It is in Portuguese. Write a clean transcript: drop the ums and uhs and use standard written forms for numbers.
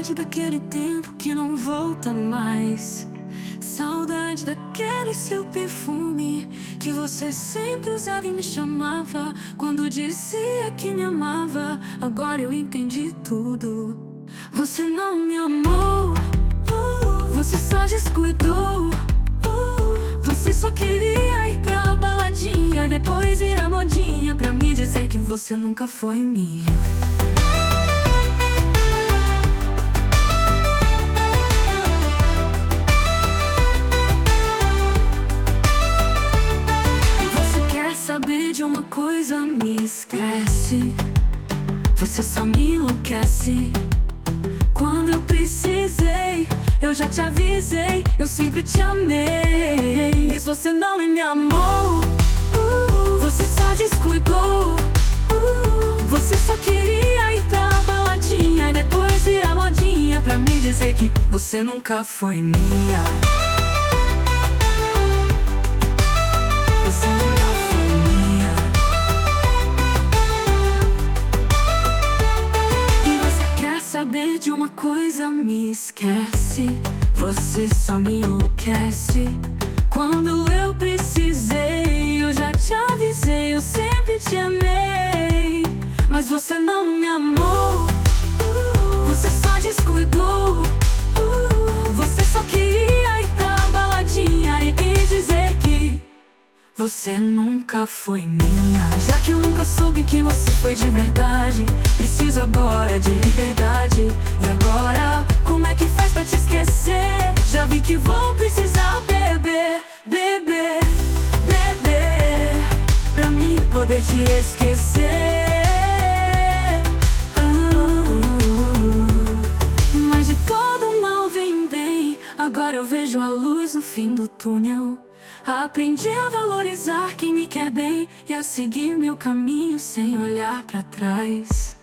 Saudade daquele tempo que não volta mais. Saudade daquele seu perfume que você sempre usava e me chamava quando dizia que me amava. Agora eu entendi tudo. Você não me amou, você só descuidou. Você só queria ir pra baladinha, depois ir à modinha pra me dizer que você nunca foi minha. Saber de uma coisa, me esquece. Você só me enlouquece. Quando eu precisei, eu já te avisei, eu sempre te amei. Mas você não me amou, você só descuidou. Você só queria ir pra baladinha e depois ir à modinha pra me dizer que você nunca foi minha. Você nunca foi minha. E você quer saber de uma coisa, me esquece. Você só me enlouquece. Quando eu precisei, eu já te avisei, eu sempre te amei. Mas você não me amou, você só descuidou. Você só queria ir pra baladinha e dizer que você nunca foi minha. Já que eu nunca soube que você foi de verdade, preciso agora de liberdade. E agora, como é que faz pra te esquecer? Já vi que vou precisar beber, beber, beber, pra mim poder te esquecer. Mas de todo mal vem bem. Agora eu vejo a luz no fim do túnel. Aprendi a valorizar quem me quer bem e a seguir meu caminho sem olhar pra trás.